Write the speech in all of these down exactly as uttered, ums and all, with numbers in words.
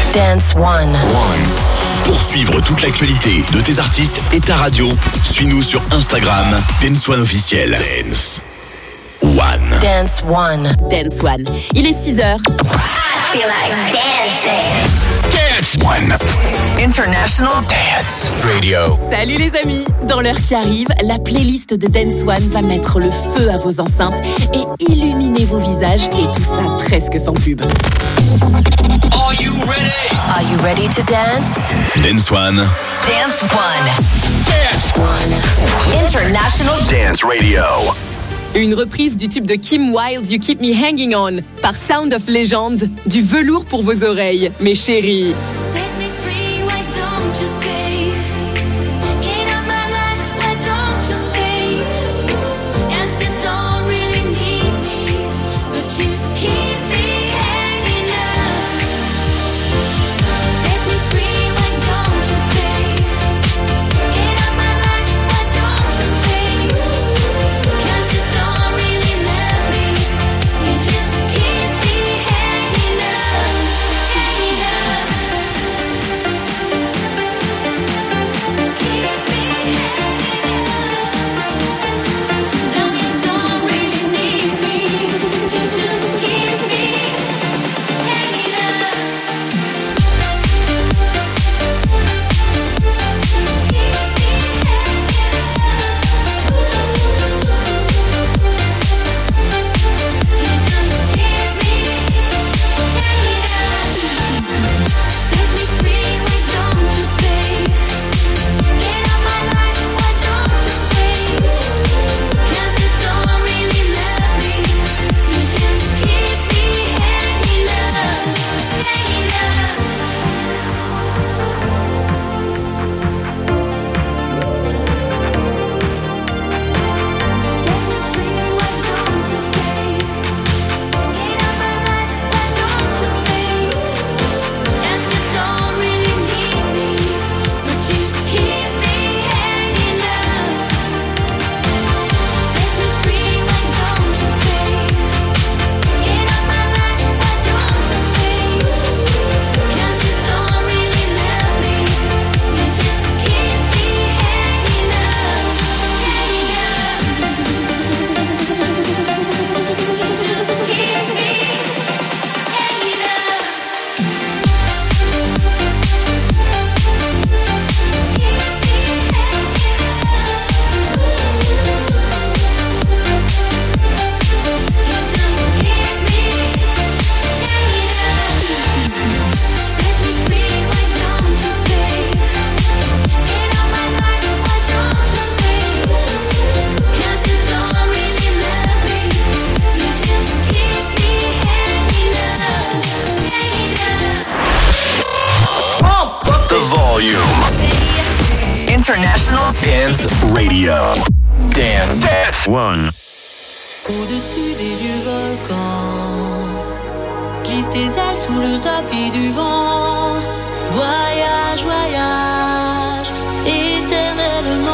Dance One. Pour suivre toute l'actualité de tes artistes et ta radio, suis-nous sur Instagram, Dance One officiel. Dance One. Dance One. Dance One. Il est six heures. I feel like dancing. Dance One. International Dance Radio. Salut les amis. Dans l'heure qui arrive, la playlist de Dance One va mettre le feu à vos enceintes et illuminer vos visages, et tout ça presque sans pub. Are you ready? Are you ready to dance? Dance One. Dance One. Dance One. International Dance Radio. Une reprise du tube de Kim Wilde, You Keep Me Hanging On, par Sound of Legend. Du velours pour vos oreilles, mes chéris. International Dance Radio. Dance, Dance One. Au-dessus des vieux volcans, glisse tes ailes sous le tapis du vent. Voyage, voyage, éternellement.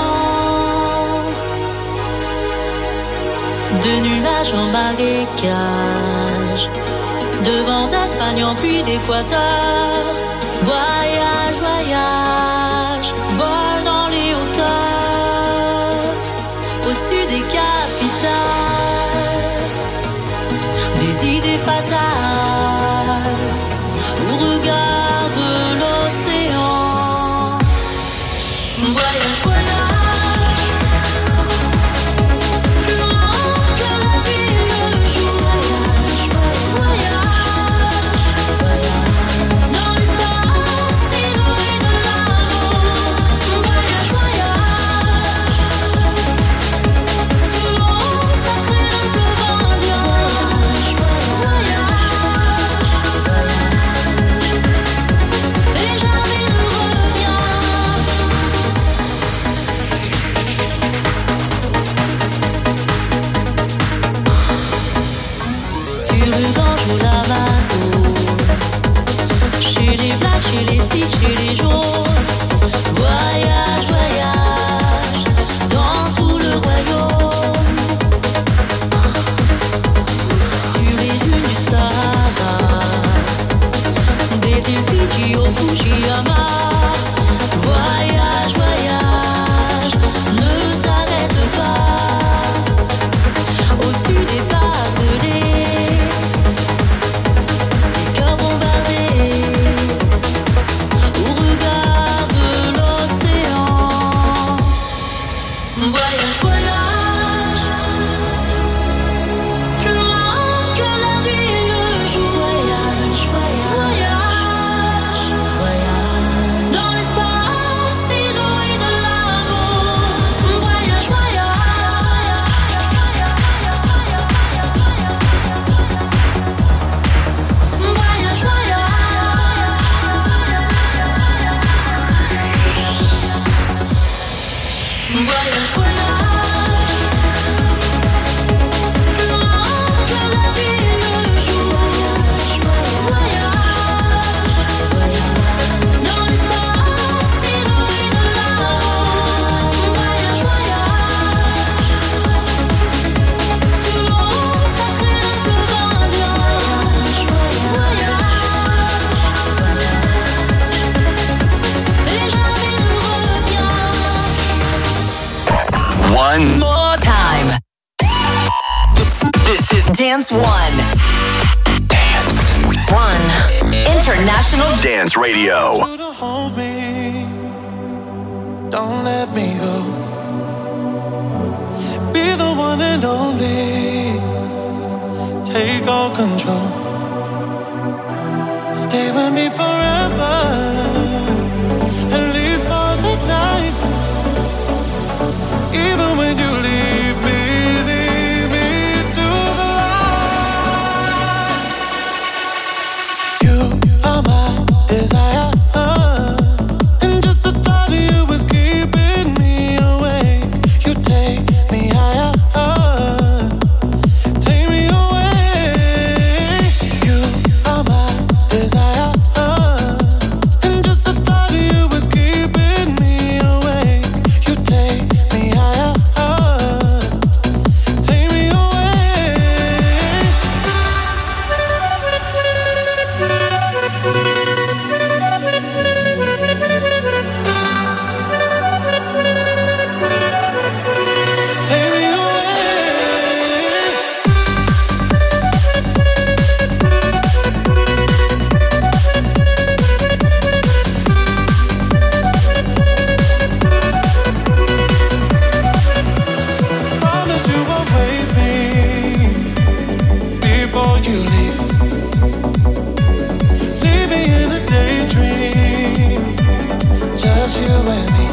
De nuages en marécage, de vent d'Espagne en pluie d'Équateur. Voyage, voyage, vol dans les hauteurs, au-dessus des capitales, des idées fatales, au regard de l'océan. Voyage, voyage. Chez les citres, chez les jaunes, voyage, voyage, dans tout le royaume. Sur les dunes du Sahara, des îles Fidji Fujiyama. Voyage, voyage, ne t'arrête pas. Au-dessus des barbelés, des cœurs bombardés, au regard de l'océan. Voyage, voyage, plus loin que la nuit et le jour. Voyage, voyage, voyage, dans l'espace inouï de l'amour. Voyage, voyage, voyage, voyage, voyage, voyage. One More time. This is Dance One. Dance. One. International Dance Radio. Hold me, don't let me go. Be the one and only. Take all control. Stay with me forever, at least for the night. Even when you leave me, leave me to the light. You are my desire, and just the thought of you is keeping me awake. You take me higher, take me away. You are my desire, and just the thought of you is keeping me awake. You take me higher, take me away. Take me away. Promise you won't wait me before you leave. Leave me in a daydream, just you and me.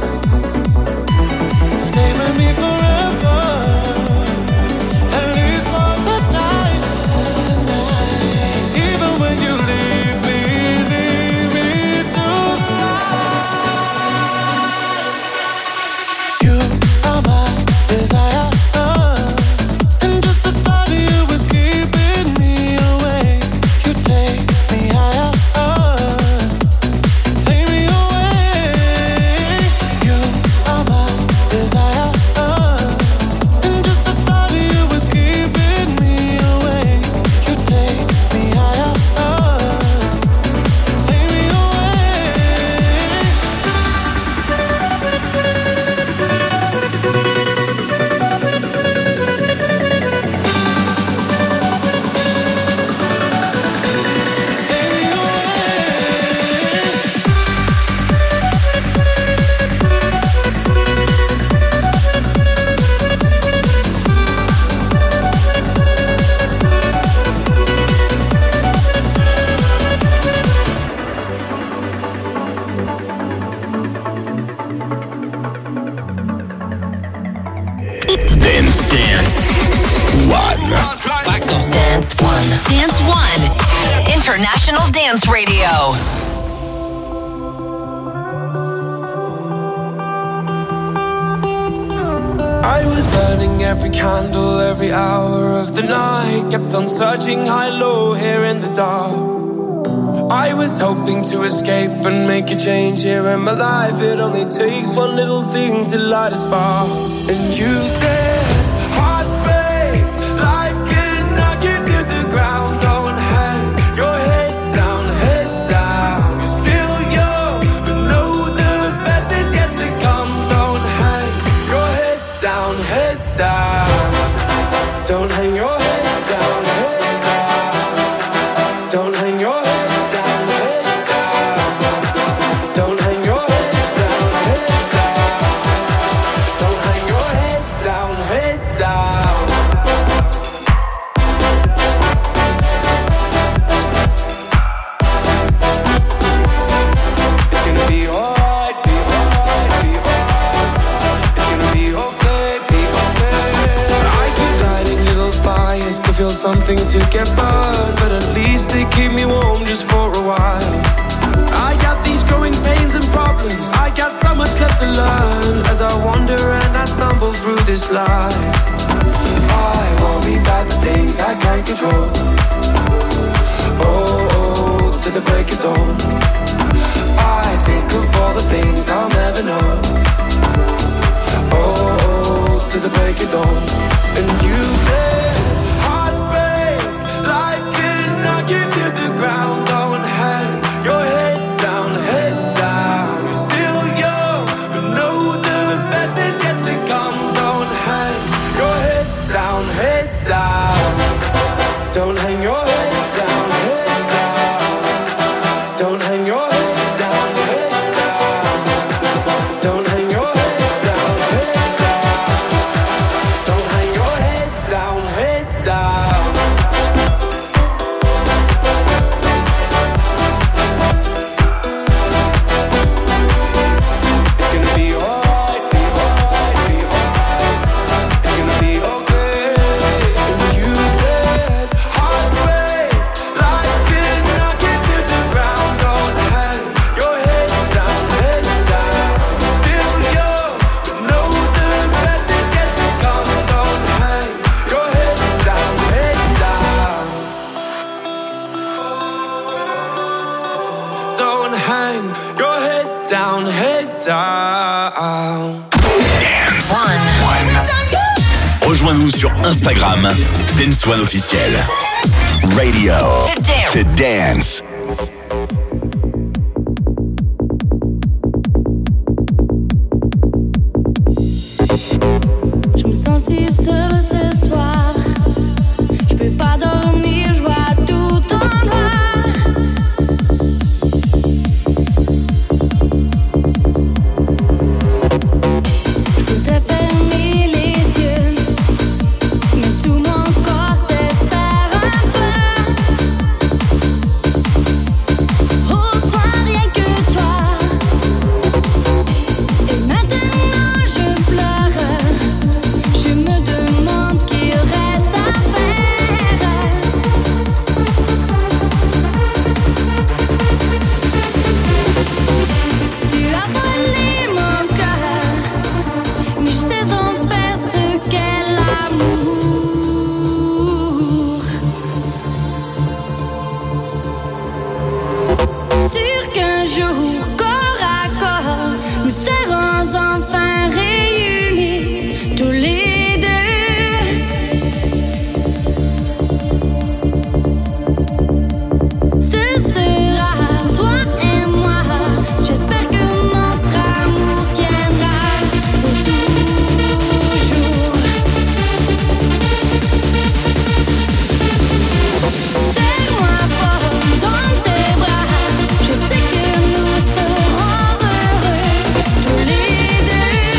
Stay with me forever, at least for the night. Even when you leave me, leave me to the light. You are my desire, and just the thought of you is keeping me awake. You take me higher, take me away. You are my desire, and just the thought of you is keeping me awake. You take me higher, take me away. Dance. Dance. One. Dance One. Dance One. International Dance Radio. I was burning every candle, every hour of the night. Kept on searching high, low, here in the dark. I was hoping to escape and make a change here in my life. It only takes one little thing to light a spark. And you said, hearts break, life can knock you to the ground. Don't hang your head down, head down. You're still Don't hang your head down, head down. Don't hang your head down, head down. Don't hang your head down, head down. It's gonna be alright, be alright, be alright. It's gonna be okay, be okay. I keep lighting little fires to feel something to get burned, but at least they keep me warm just for a while. I got these growing pains and problems, I got so much left to learn as I wander and I stumble through this life. I worry about the things I can't control. Oh, oh, to the break of dawn. I think of all the things I'll never know. Oh, oh, to the break of dawn. And you said hearts break, life can knock you to the ground. Don't hang your head down, head down. You're still young, but know the best is yet to come. Don't hang your head down, head down. Don't hang your head down, head down. Don't hang your head down, head down. Don't hang your head down, head down. Don't hang your head down, head down. It's gonna be alright, be alright, be alright. It's gonna be okay. And you said hearts break, life can knock you to the ground. Don't hang your head down, head down. Still young, but know the best is yet to come. Don't hang your head down, head down. Don't hang your head down, head down. One. Rejoins-nous sur Instagram, Dance One officiel. Radio To dance. to dance. Je me sens si seule ce soir. Je peux pas dormir, je vois tout en noir. Je voudrais fermer les yeux, mais tout mon corps t'espère un peu. Oh, toi, rien que toi. Et maintenant je pleure. Je me demande ce qu'il reste à faire. Tu as volé mon cœur, mais je sais en faire ce qu'est l'amour. Sûr qu'un jour, corps à corps, nous serons enfin réunis, tous les deux. Ce sera toi et moi. J'espère que notre amour tiendra pour toujours. Serre-moi fort dans tes bras. Je sais que nous serons heureux tous les deux.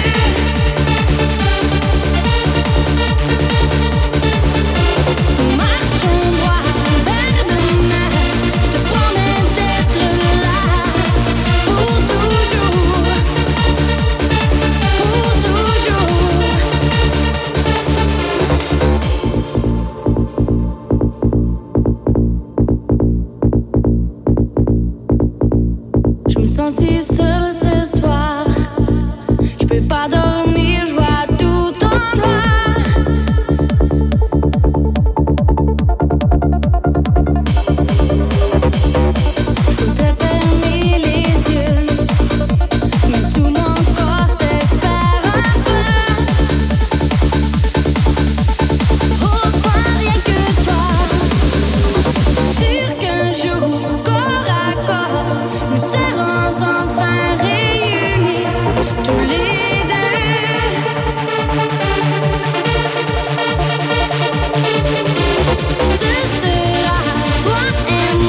Marchons droit vers demain. Je te promets d'être là pour toujours, pour toujours. Je me sens si seule ce soir. Je peux pas dormir, je vois tout en noir. Je voudrais fermer les yeux, mais tout mon corps t'espère un peu. Oh, toi, rien que toi. Sûr qu'un jour, corps à corps, nous serons enfin réunis, tous les deux. Ce sera toi et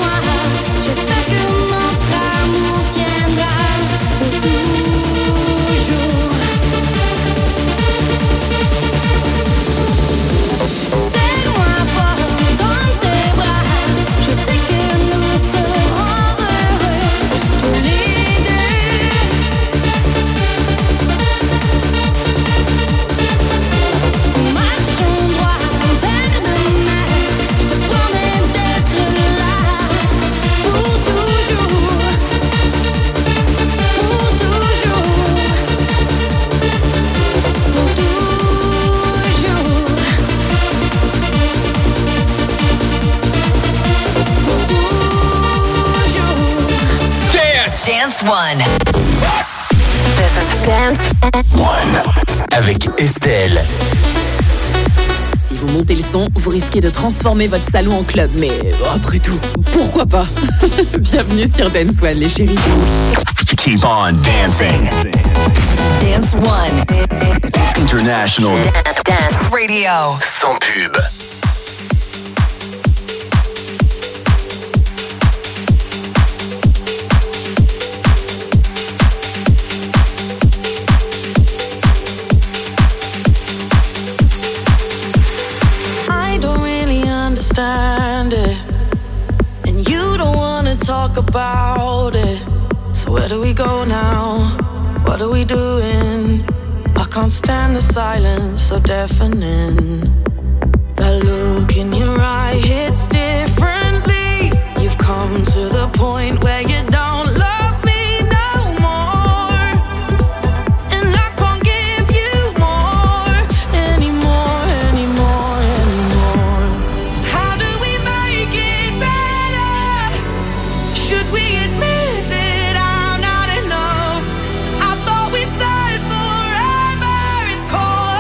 Dance One. This is Dance One avec Estelle. Si vous montez le son, vous risquez de transformer votre salon en club. Mais après tout, pourquoi pas? Bienvenue sur Dance One, les chéris. Keep on dancing. Dance One. International Dance Radio. sans pub. Understand it, and you don't wanna talk about it. So where do we go now? What are we doing? I can't stand the silence so deafening. That look in your eye hits differently. You've come to the point where you don't love me no more, and I can't give you more anymore, anymore, anymore. Should we admit that I'm not enough? I thought we said forever. It's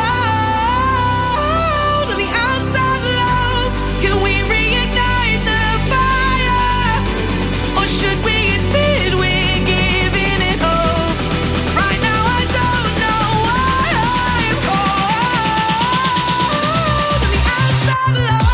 cold on the outside, love. Can we reignite the fire? Or should we admit we're giving it up? Right now I don't know why I'm cold on the outside, love.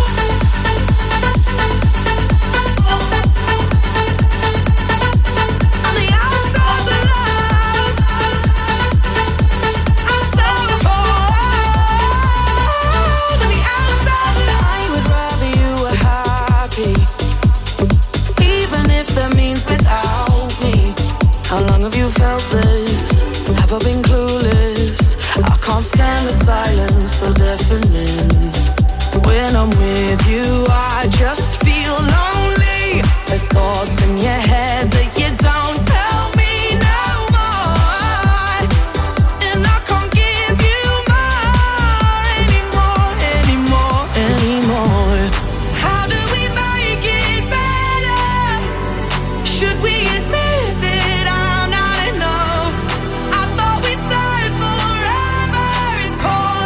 How long have you felt this? Have I been clueless? I can't stand the silence so deafening. When I'm with you, I just feel lonely. There's thoughts in your head that you don't tell me no more, and I can't give you more anymore, anymore, anymore. How do we make it better? Should we admit that I'm not enough? I thought we said forever. It's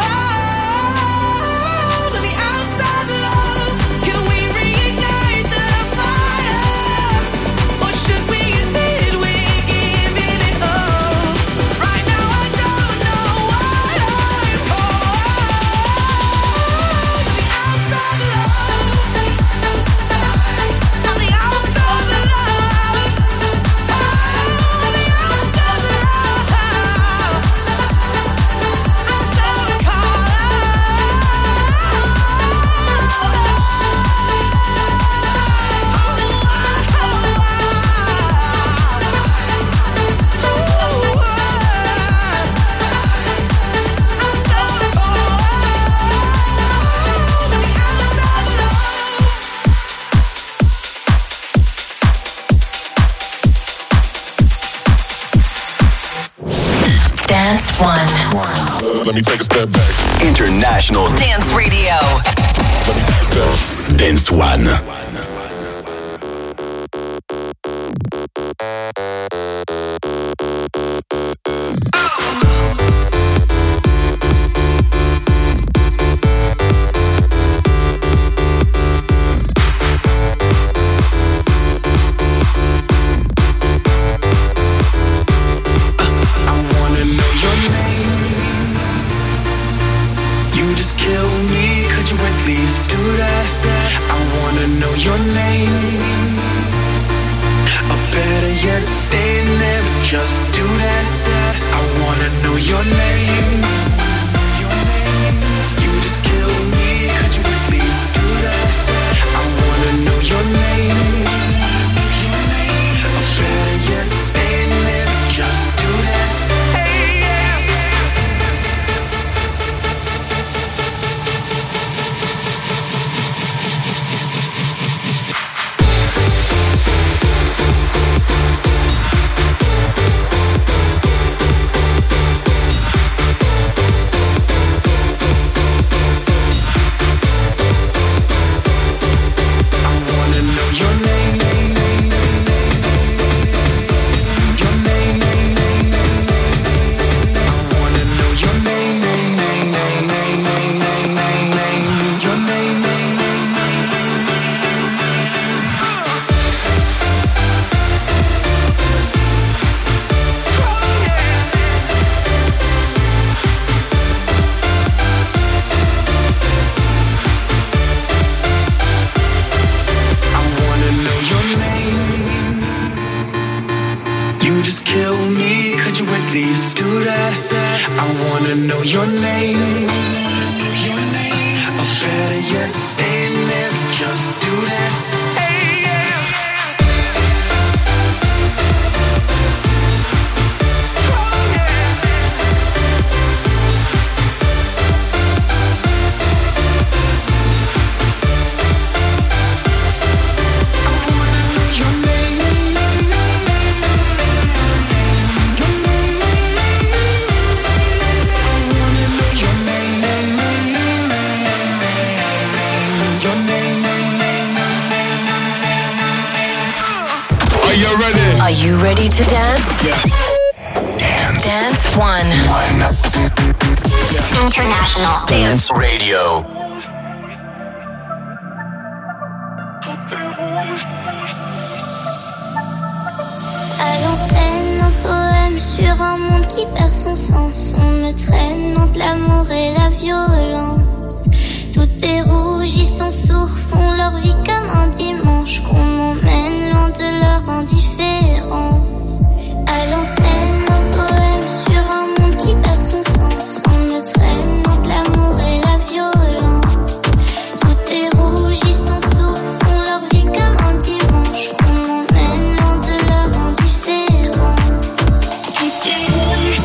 cold on the outside, love. Can we reignite the fire? Or should we admit we're giving it up? Right now I don't know why I'm cold on the outside, love. On the outside, love. Dance One. Let me take a step back. International Dance Radio. Let me take a step. Dance One. wanna know your name. Or better yet, stand there, just do that. Hey, yeah. Oh, yeah. I wanna know your name. Your name. I wanna know your name. Your name. Are you ready? Are you ready to dance? Yeah. Dance. Dance One. One. International Dance Radio. À l'antenne, un poème sur un monde qui perd son sens. On me traîne entre l'amour et la violence. Tout est rouge, ils sont sourds, font leur vie comme un dimanche. Qu'on m'emmène loin de leur indifférence. À l'antenne, un poème sur un monde qui perd son sens. On me traîne entre l'amour et la violence. Tout est rouge, ils sont sourds, font leur vie comme un dimanche. Qu'on m'emmène loin de leur indifférence. Tout est rouge.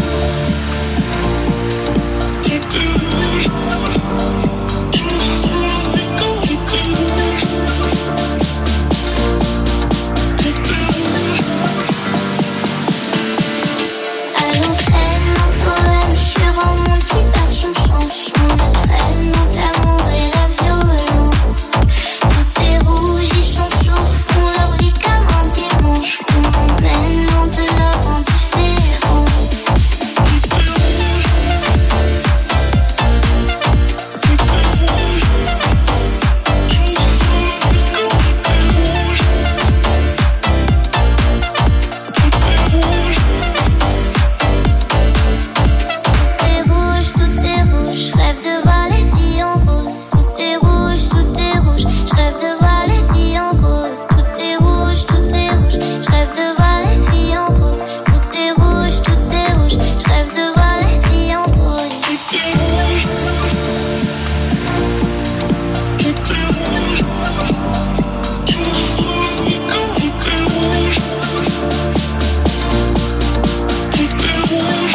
Tout est rouge. Tu me fous la vie comme tout est rouge. Tout est rouge. À l'antenne, un poème sur un monde qui perd son sens. On me traîne entre l'amour et la violence. Tout est rouge, ils sont sourds, font leur vie comme un dimanche. Qu'on m'emmène loin de leur indifférence. Tout est rouge. Tout est rouge. Tu me fous la vie comme tout est rouge. Tout est rouge. Tout est rouge, tout est rouge, je rêve de voir les filles en rose. Tout est rouge, tout est rouge, je rêve de voir les filles en rose. Tout est rouge, tout est rouge, je rêve de voir les filles en rose. Tout est rouge, tout est rouge, je rêve de voir les filles en rose. Tout est rouge. Tout est rouge. Tu me fous la vie comme tout est rouge. Tout est rouge.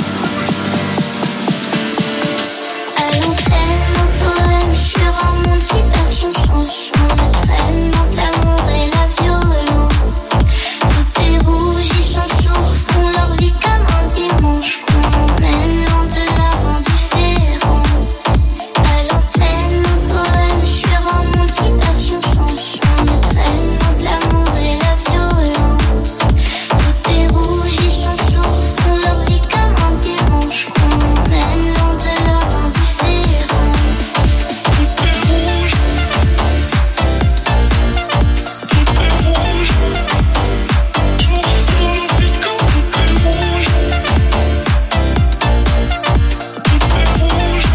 À l'antenne, un poème sur un monde qui perd son sens. On me traîne entre l'amour et la violence. Tout est rouge, ils sont sourds, font leur vie comme un dimanche. Qu'on m'emmène loin de leur indifférence. À l'antenne, un poème sur un monde qui perd son sens. On me traîne entre l'amour et la violence. Tout est rouge, ils sont sourds, font leur vie comme un dimanche. Qu'on m'emmène loin de leur indifférence. Tout est rouge. Tout est rouge. Tu me fous la vie comme tout est rouge. Tout est rouge.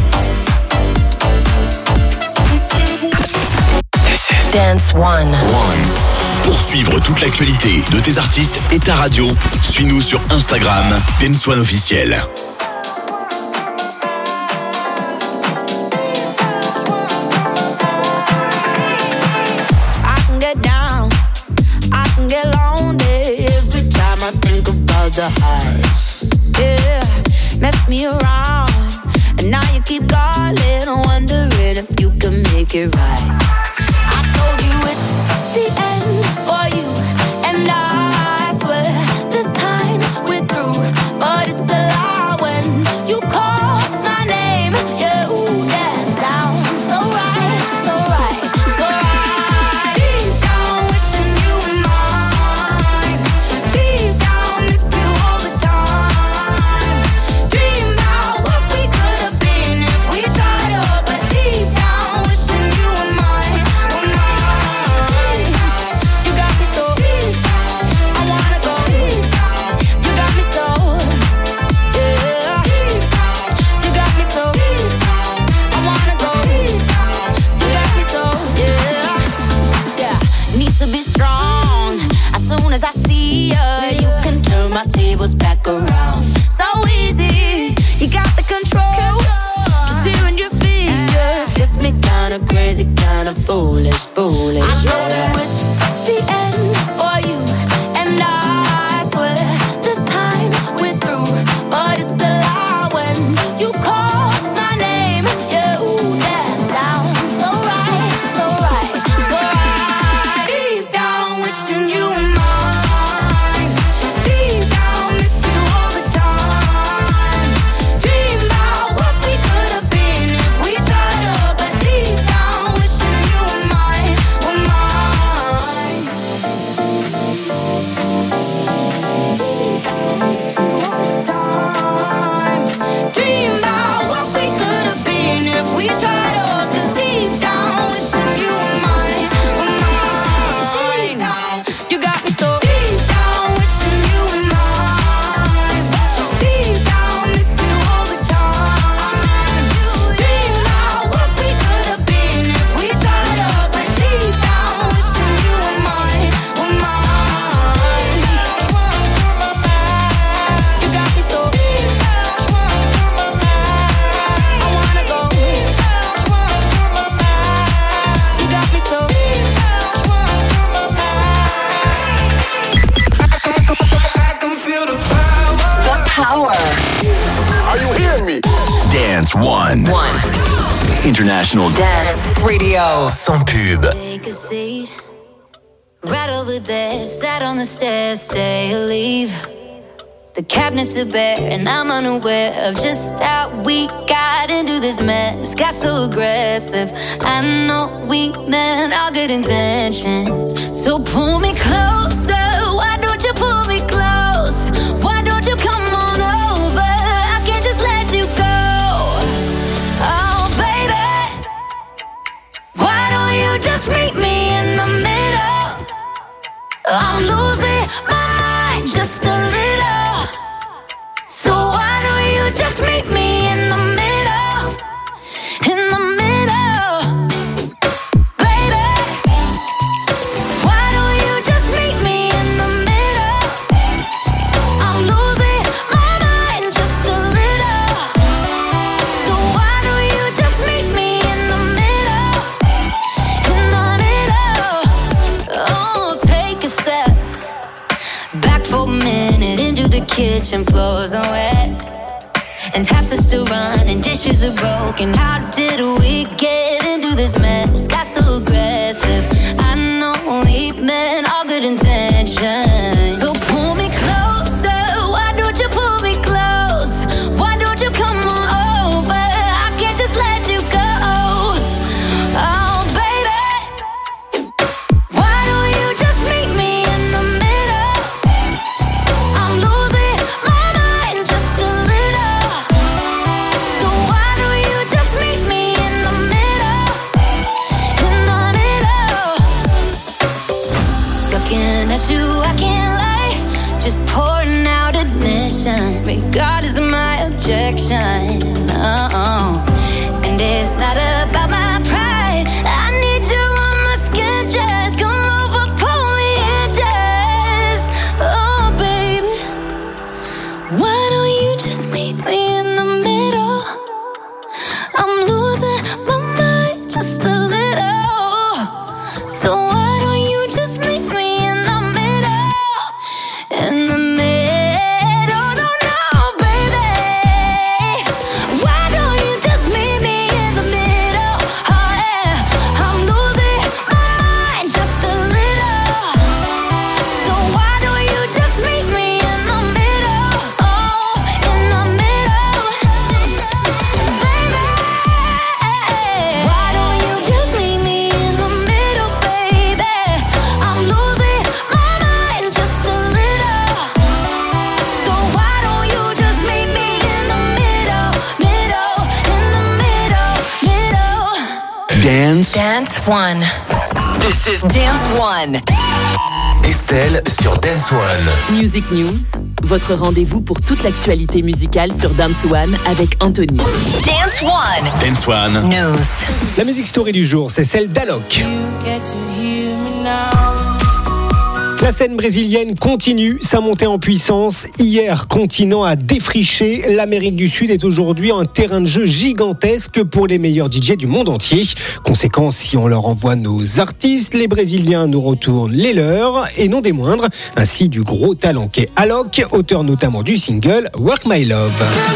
Tout est rouge. Dance One. One. Pour suivre toute l'actualité de tes artistes et ta radio, suis-nous sur Instagram, Dance One officiel. I can get down, I can get lonely every time I think about the highs. Yeah, mess me around, and now you keep calling, wondering if you can make it right. I told you it's the end for you, and I swear this time we're through, but it's a lie when you call my name. Yeah, ooh, that sounds so right, so right, so right. Deep down, wishing you were mine. Deep down, miss you all the time. Dream about what we could have been if we tried hard, but deep down, wishing you were mine, were mine. You got me so deep, I wanna go deep. You got me so, yeah. You got me so deep, I wanna go deep. You got me so, yeah. Yeah, need to be strong. As soon as I see ya, you can turn my tables back around. So easy, You got the control. Just hearing your speech just gets me kinda crazy, kinda foolish, foolish. I know that it's the end for you and I swear this time we're through, but it's a lie when you call my name. Yeah, ooh, that sounds so right, so right, so right. Deep down, wishing you were mine. Deep down, miss you all the time. Dream about what we could have been if we tried up, but deep down, wishing you were mine, were mine. Dream about what we could have been if we tried up, 'cause deep down, wishing you were mine, were mine. You got me so deep down, wishing you were mine. Deep down, miss you all the time. Dream about what we could have been if we tried up, but deep down, wishing you were mine, were mine. You got me so deep down, I wanna go. You got me so deep down, I can feel the power. The power. Are you hearing me? Dance One. One. International Dance Radio. sans pub. Take a seat right over there, sat on the stairs, stay or leave. The cabinets are bare and I'm unaware of just how we got into this mess. Got so aggressive, I know we meant all good intentions. So pull me closer, why don't you pull me close? Why don't you come on over? I can't just let you go. Oh baby, why don't you just meet me in the middle? I'm losing my mind just a little. So why don't you just meet me in the middle? In the middle. Baby, why don't you just meet me in the middle? I'm losing my mind just a little. So why don't you just meet me in the middle? In the middle. Oh, take a step back for a minute into the kitchen, floors are wet and taps are still running, dishes are broken. How did we get into this mess? Got so aggressive, I know we meant all good intentions. So pull me closer, why don't you pull me close? Why don't you come on over? I can't just let you go. Oh baby, why don't you just meet me in the middle? I'm losing my mind just a little. So why don't you just meet me in the middle? In the middle. Looking at you, I can't lie. Just pouring out admission, regardless of my objection. Oh, and it's not about my pride. I need you on my skin, just come over, pull me in, just. Oh, baby, why don't you just meet me in the middle? I'm losing my mind just a little. So why don't you just meet me in the middle? In the middle, no, no, baby. Why don't you just meet me in the middle? Oh yeah, I'm losing my mind just a little. So why don't you just meet me in the middle? Oh, in the middle, baby. Why don't you just meet me in the middle, baby? I'm losing my mind just a little. So why don't you just meet me in the middle, middle, in the middle, middle. Dance Dance One. This is Dance One. Estelle sur Dance One. Music News, votre rendez-vous pour toute l'actualité musicale sur Dance One avec Anthony. Dance One. Dance One. News. La musique story du jour, c'est celle d'Alok. You get to hear me now. La scène brésilienne continue sa montée en puissance. Hier, continent a défriché. L'Amérique du Sud est aujourd'hui un terrain de jeu gigantesque pour les meilleurs D J du monde entier. Conséquence, si on leur envoie nos artistes, les Brésiliens nous retournent les leurs, et non des moindres. Ainsi, du gros talent qu'est Alok, auteur notamment du single Work My Love.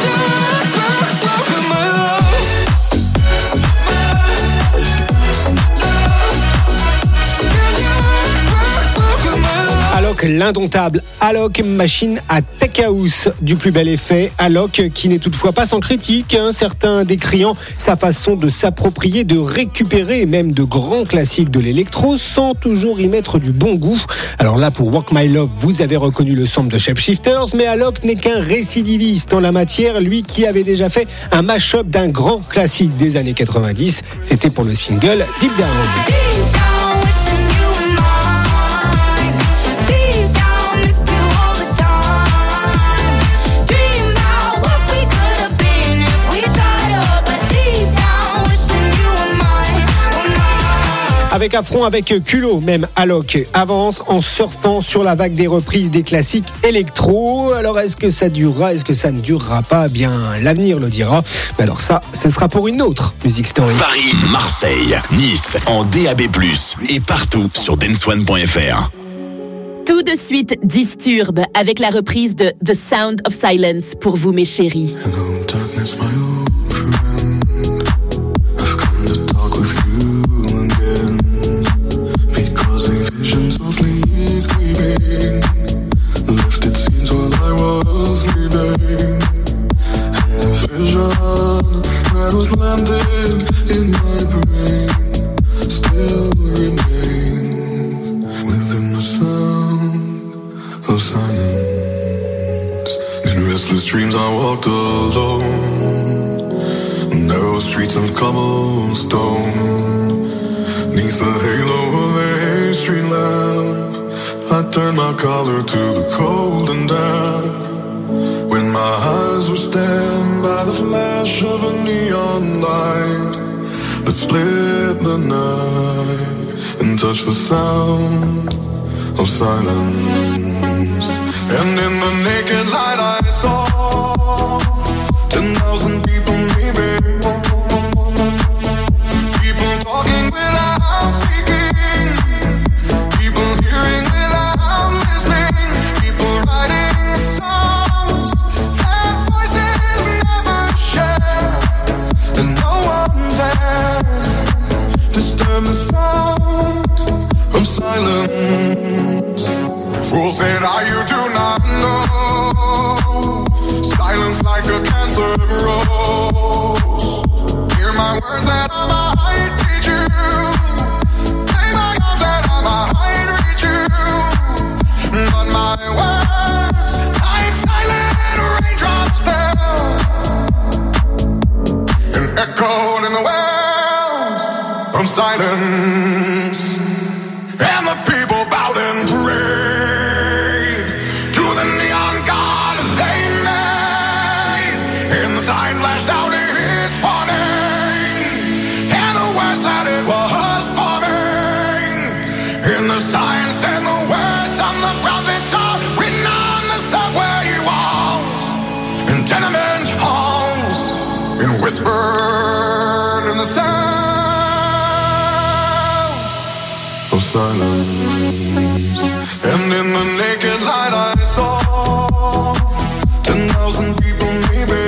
Alok, l'indomptable Alok, machine à tech house du plus bel effet. Alok qui n'est toutefois pas sans critique, hein, certains décriant sa façon de s'approprier, de récupérer même de grands classiques de l'électro sans toujours y mettre du bon goût. Alors là, pour Work My Love, vous avez reconnu le sample de Shapeshifters, mais Alok n'est qu'un récidiviste en la matière, lui qui avait déjà fait un mash-up d'un grand classique des années quatre-vingt-dix. C'était pour le single Deep Down. Avec affront, avec culot, même Alok avance en surfant sur la vague des reprises des classiques électro. Alors est-ce que ça durera, est-ce que ça ne durera pas? Bien, l'avenir le dira. Mais alors ça, ce sera pour une autre Music Story. Paris, Marseille, Nice, en D A B plus, et partout sur dance one point f r. Tout de suite, Disturb avec la reprise de The Sound of Silence pour vous, mes chéris. Hello, darkness, my old friend. I've come to talk with you again. Because a vision softly creeping left its scenes while I was sleeping. And the vision that was planted in my brain still remains within the sound of silence. In restless dreams I walked alone, narrow streets of cobblestone. Neath the halo of a street lamp, I turned my collar to the cold and damp. When my eyes were stabbed by the flash of a neon light that split the night and touched the sound of silence. And in the naked light I saw ten thousand people maybe, people talking without speaking, people hearing without listening, people writing songs that voices never share, and no one dared disturb the sound of silence. Fools said, "Ah, you do not know. Silence like a cancer grows. Hear my words and I might teach you. Play my arms and I might reach you. But my words, like silent raindrops, fell and echoed in the wells of silence. And the people bowed and prayed to the neon god they made. And the sign flashed out its warning, and the words that it was forming. And the sign said the words of the prophets are written on the subway walls and tenement halls, and whispered in the sound of silence. And in the naked light I saw ten thousand people maybe,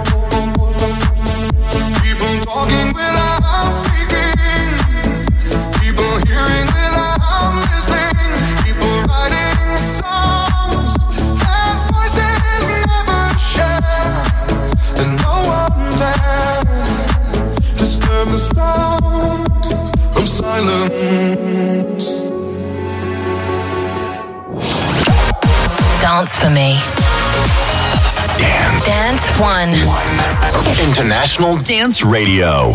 people talking without speaking, people hearing without listening, people writing songs that voices never share, and no one dared disturb the sound of silence. Dance for me. Dance. Dance One. International Dance Radio.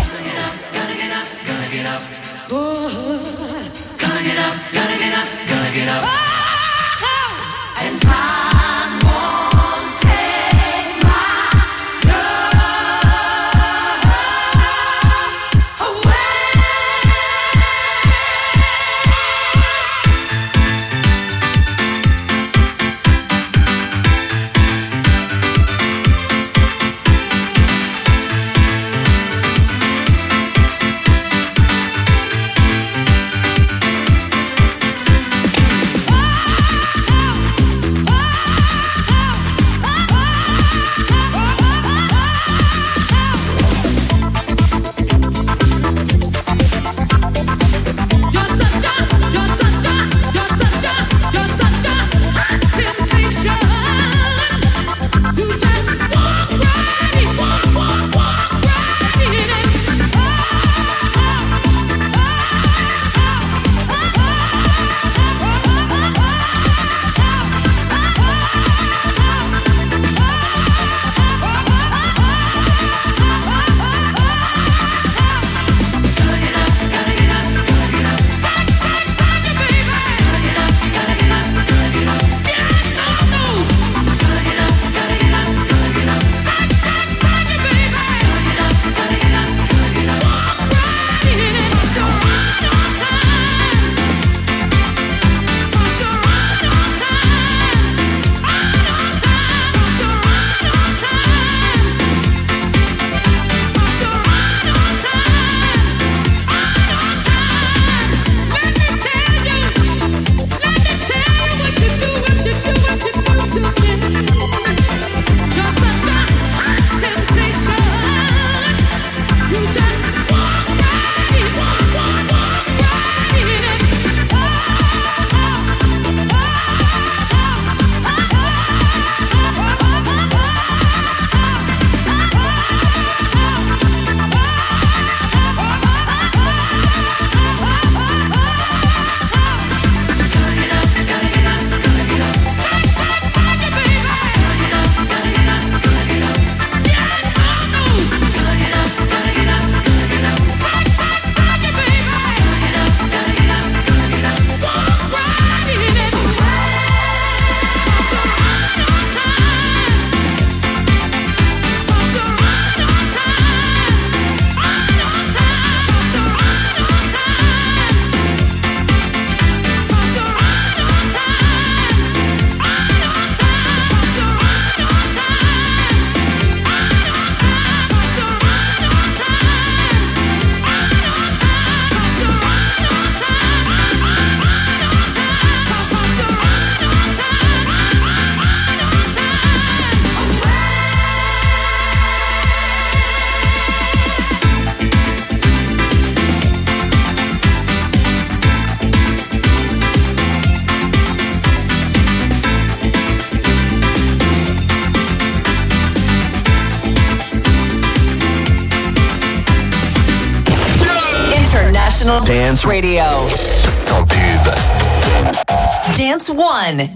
International Dance Radio. Sans pub. Dance One.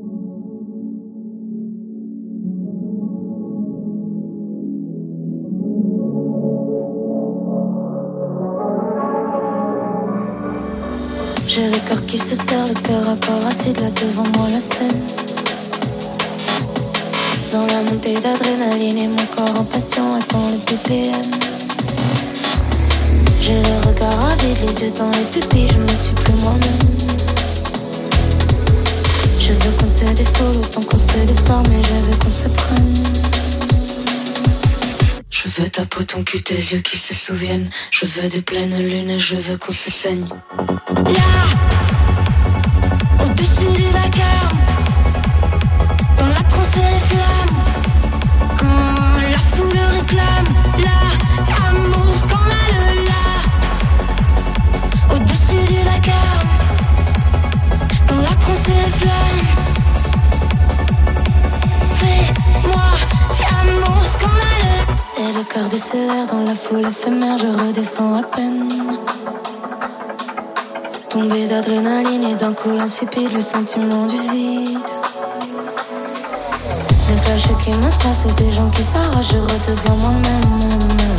J'ai le cœur qui se serre, le cœur à corps assis là devant moi la scène. Dans la montée d'adrénaline et mon corps en passion attend le B P M. J'ai le regard avide, les yeux dans les pupilles, je ne suis plus moi-même. Je veux qu'on se défoule autant qu'on se déforme et je veux qu'on se prenne. Je veux ta peau, ton cul, tes yeux qui se souviennent. Je veux des pleines lunes et je veux qu'on se saigne. Là, au-dessus du vacarme, dans la transe et les flammes, quand la foule réclame, là, l'amour scandale, là, au-dessus du vacarme, dans la transe et les flammes, fais-moi l'amour scandale. Et le cœur décélère dans la foule éphémère, je redescends à peine. Tombé d'adrénaline et d'un coup insipide, le sentiment du vide. Des flashs qui me tracent et des gens qui s'arrachent, je redeviens moi-même.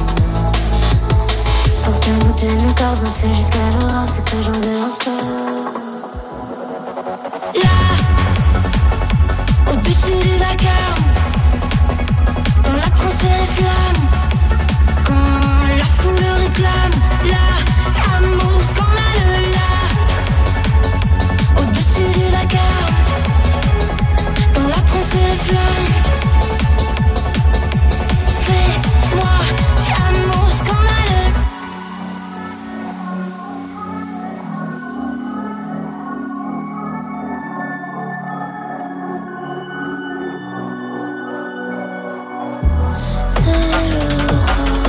Pour qu'un bout de nos corps danser jusqu'à l'aura, c'est que j'en veux encore. Là, au-dessus du vacarme, dans la transe et les flammes, quand la foule réclame, là, l'amour scandale, là. Au-dessus du vacarme, dans la transe et les flammes, fais-moi l'amour scandaleux. C'est l'aurore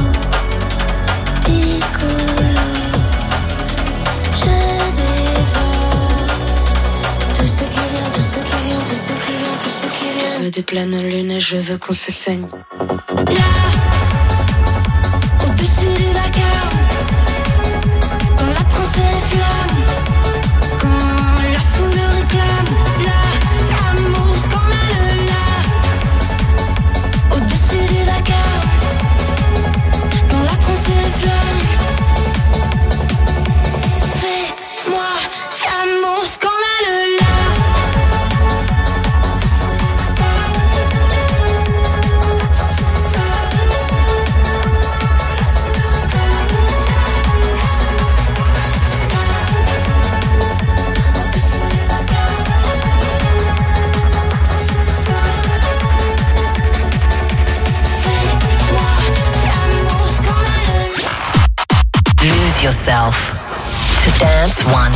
piccolo, je dévore tout ce qui vient, tout ce qui vient, tout ce qui vient, tout ce qui vient. Je veux des pleines lunes et je veux qu'on se saigne. Là, au-dessus du vacarme, dans la transe et les flammes, quand la foule réclame, là, l'amour scandaleux, là, au-dessus du vacarme, dans la transe et les flammes, fais-moi l'amour scandaleux, là. Lose yourself to Dance One.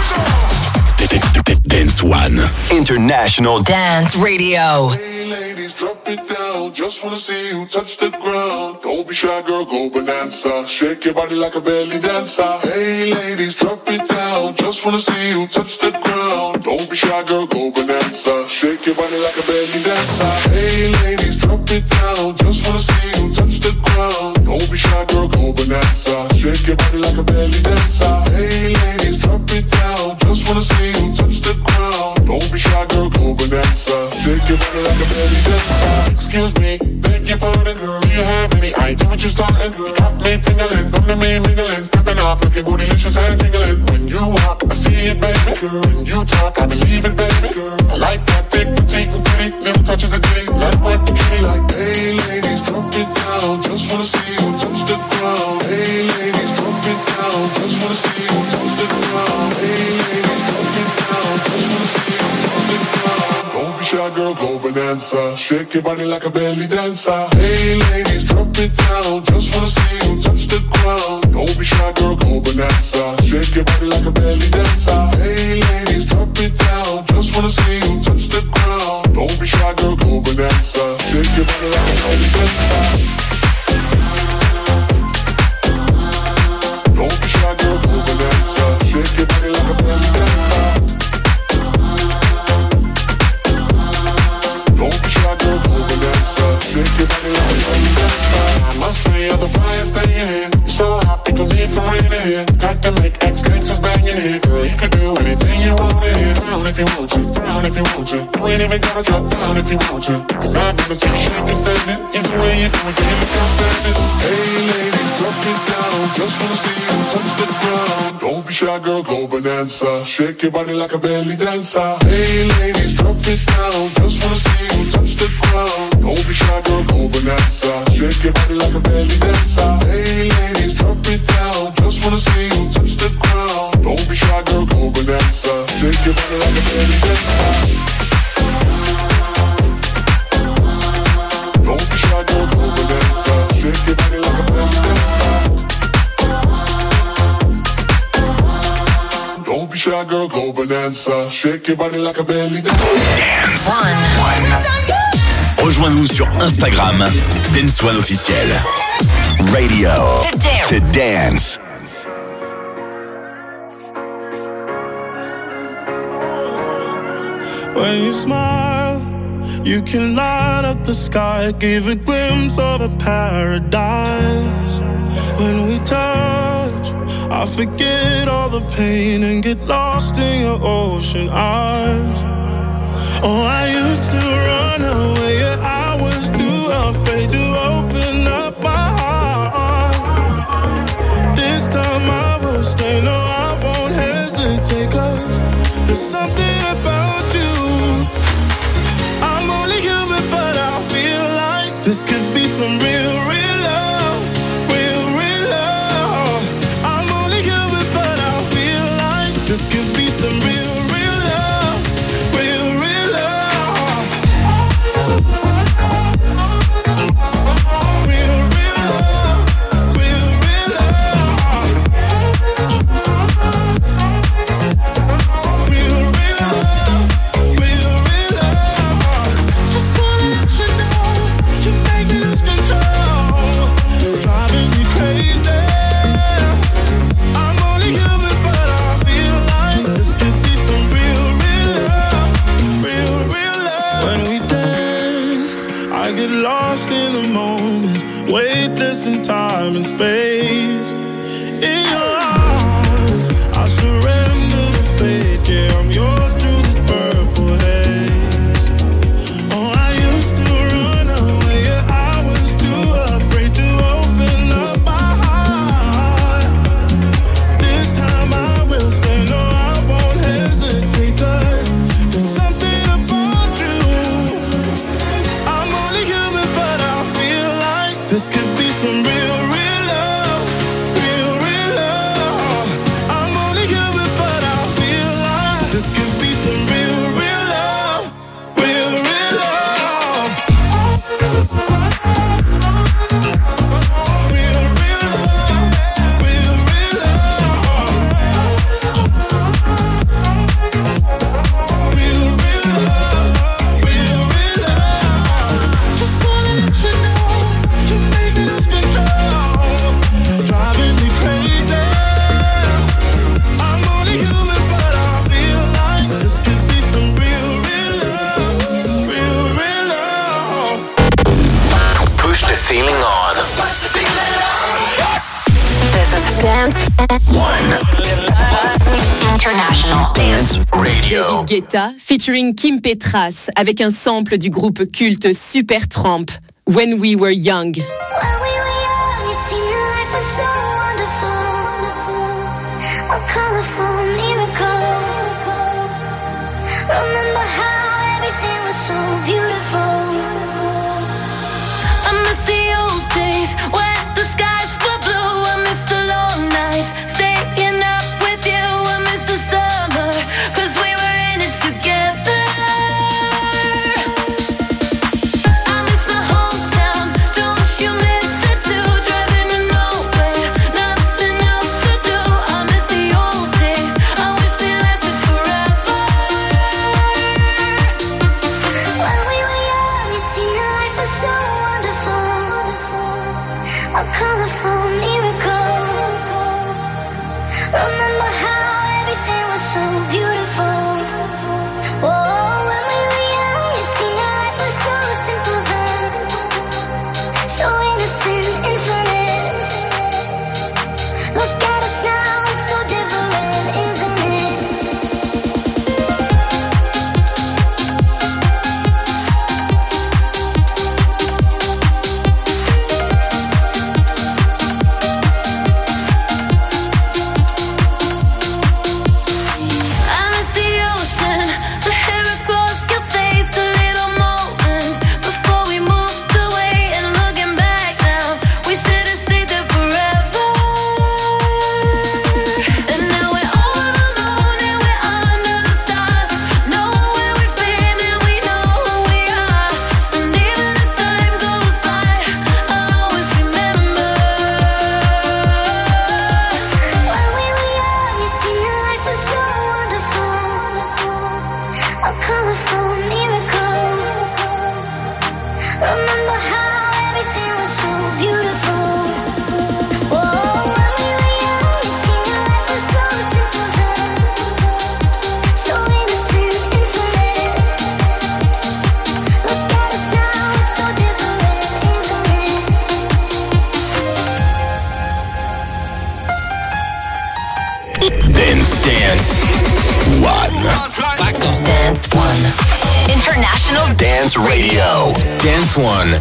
Dance One. International Dance Radio. Hey ladies, drop it down. Just wanna see you touch the ground. Don't be shy, girl, go bonanza. Shake your body like a belly dancer. Hey ladies, drop it down. Just wanna see you touch the ground. Don't be shy, girl, go bonanza. Shake your body like a belly dancer. Hey ladies, drop it down. Just wanna see you touch the ground. Don't be shy, girl, go bonanza. Shake your body like a belly dancer. Hey ladies, drop it down. Just wanna see you touch the ground. Don't be shy, girl, go bonanza. Shake your body like a belly dancer. Excuse me, beg your pardon, girl. Do you have any idea what you starting? You got me tingling, come to me mingling, stepping off, looking bootylicious and tingling. When you walk, I see it, baby. Girl, when you talk, I believe it, baby. Girl, I like that thick, petite, and pretty. Little touches of ditty, let it work the kitty. Like, hey ladies, drop it down. Just wanna see you touch the ground. Hey ladies, drop it down. Just wanna see you touch the ground. Hey ladies, drop it down. Just wanna see you touch the ground. Don't be shy, girl, go bonanza. Shake your body like a belly dancer. Hey ladies, drop it down. Just wanna see you touch the ground. Don't be shy, girl, go bonanza. Shake your body like a belly dancer. Hey ladies, drop it down. Just wanna see you touch the ground. Don't be shy, girl, go bonanza. Shake your body like a belly dancer. Don't be shy, girl, go bonanza. Shake your body like a belly dancer. Don't be shy, girl, go bonanza. Shake your body like a belly dancer. I must say you're the brightest thing in here. You're so hot, people need some rain in here. Time to make down if you want to. You ain't even gotta drop down if you want to. Cause I've never seen you shake and standing. Either way you do it, you look outstanding. Hey ladies, drop it down. Just wanna see you touch the ground. Don't be shy, girl, go bonanza. Shake your body like a belly dancer. Hey ladies, drop it down. Just wanna see you touch the ground. Don't be shy, girl, go bonanza. Shake your body like a belly dancer. Hey ladies, drop it down. Just wanna see you touch the ground. Don't be shy, girl, go bonanza. Shake your body like a belly dancer. Don't be shy, girl, go bonanza. Shake your body like a belly dancer. Don't be shy, girl, go bonanza. Shake your body like a belly dancer. Dance One. Rejoins-nous sur Instagram, Dance One officiel. Radio To dance. To dance. When you smile, you can light up the sky, give a glimpse of a paradise. When we touch, I forget all the pain and get lost in your ocean eyes. Oh, I used to run away, yeah, I was too afraid to open up my heart. This time I will stay, no, I won't hesitate, cause there's something about you. I'm only human, but I feel like this could be some real, real love, real, real love. I'm only human, but I feel like this could be some real, real love, real, real love. Real, real love, real, real love. Real, real love, real, real love. Just wanna let you know, you're making us control, driving me crazy. I'm only human, but I feel like this could be some real, real love, real, real love. When we dance, I get lost in the moment, weightless in time and space. In your arms, I surrender to fate. Yeah, I'm yours through this purple haze. Oh, I used to run away, yeah, I was too afraid to open up my heart. This time I will stay, no, I won't hesitate, cause there's something about you. I'm only human, but I feel like this could be some real, real love, real, real love. I'm only human, but I feel like this could be some real, real love, real, real love. Real, real love, real, real love. Real, real love, real, real love. Just wanna let you know, you're making us control, driving me crazy. I'm only human, but I feel like this could be some real, real love, real, real love. Push the feeling on. This is Dance One. International. Dance Radio. Guetta featuring Kim Petras avec un sample du groupe culte Supertramp, When We Were Young. When we were young, it seemed that life was so wonderful, a colorful miracle. Remember how everything was so beautiful. I miss the old days when the skies were blue. I miss the long nights, staying up with you. I miss the summer, cause we were in it together. I miss my hometown, don't you miss Dance Radio. Dance One.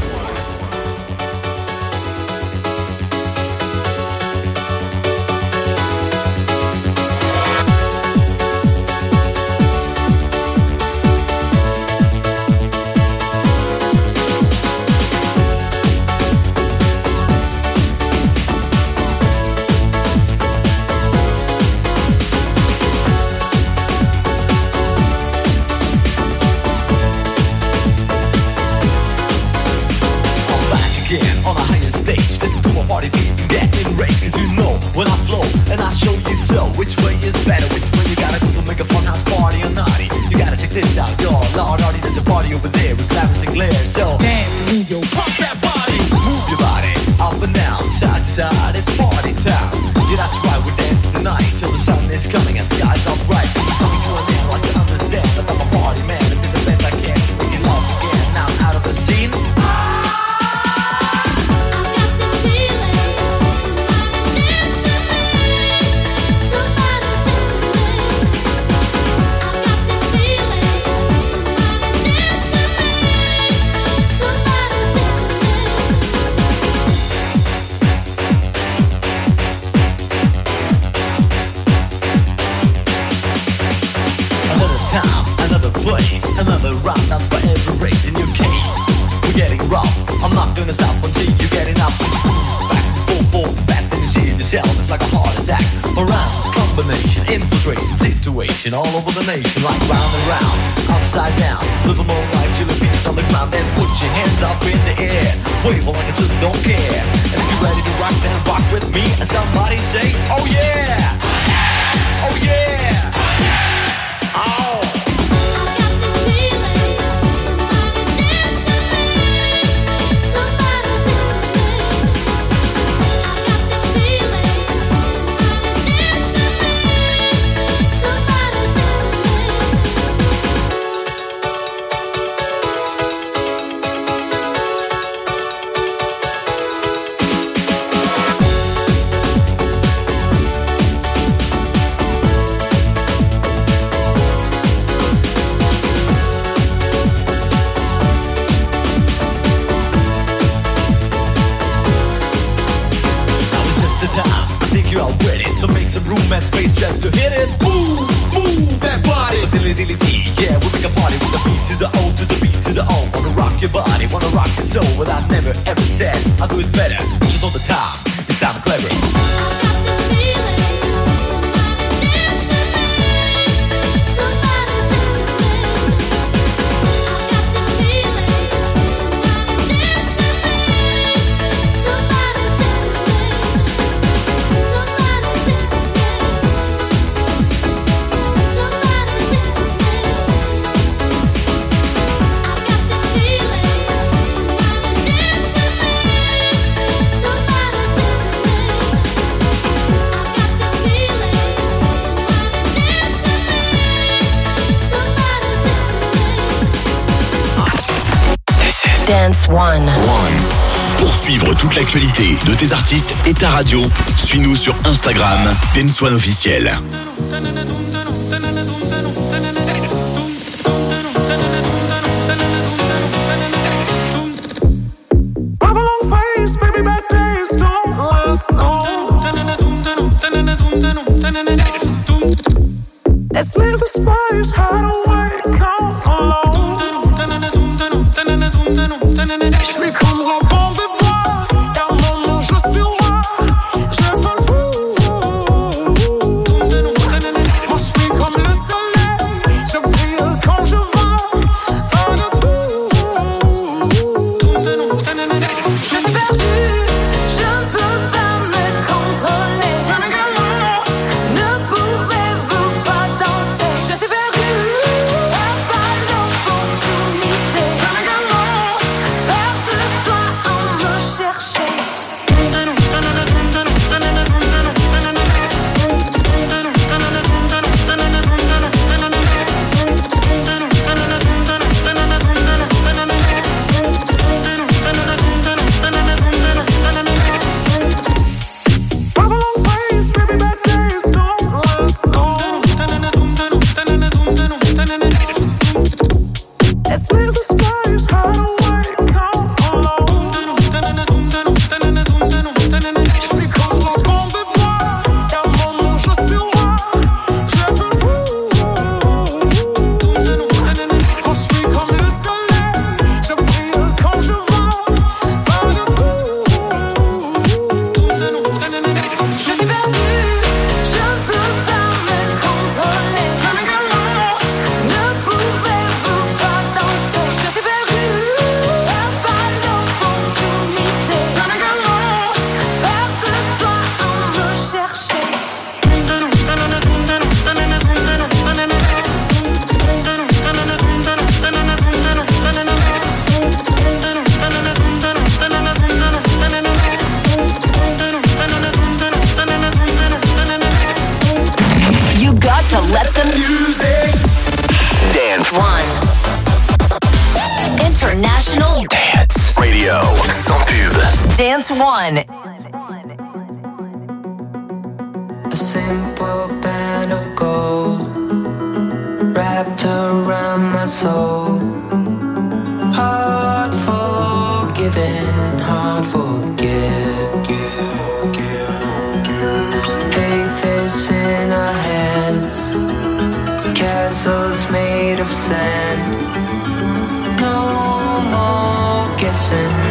All over the nation, like round and round, upside down. Live a more life till the feet on the ground. Then put your hands up in the air, wave like I just don't care. And if you're ready to rock, then rock with me. And somebody say, oh yeah, oh yeah, oh. Room and space just to hit it. Move, move that body. So dilly dilly dee, yeah, we make a party with the beat to the O to the beat to the O. Wanna rock your body, wanna rock your soul. But I never ever said I'll do it better. Just all the time, it sounds clever. Dance One. One. Pour suivre toute l'actualité de tes artistes et ta radio, suis-nous sur Instagram, Dance One officiel. Let's leave the space, hide away, come alone. Je m'y comme rebond des bois, car mon je suis roi, je fais le fou. Moi je suis comme le soleil, je brille quand je vole, pas de tout. Je suis perdu, je ne peux pas me contrôler. Ne pouvez-vous pas danser? Je suis perdu, pas l'opportunité. Perds de toi en Dance One. International Dance Radio. Sans pub. Dance One. A simple band of gold wrapped around my soul. Hard forgiven, hard forgive. Faith is in our hands. Castles made of sand. No more guessing.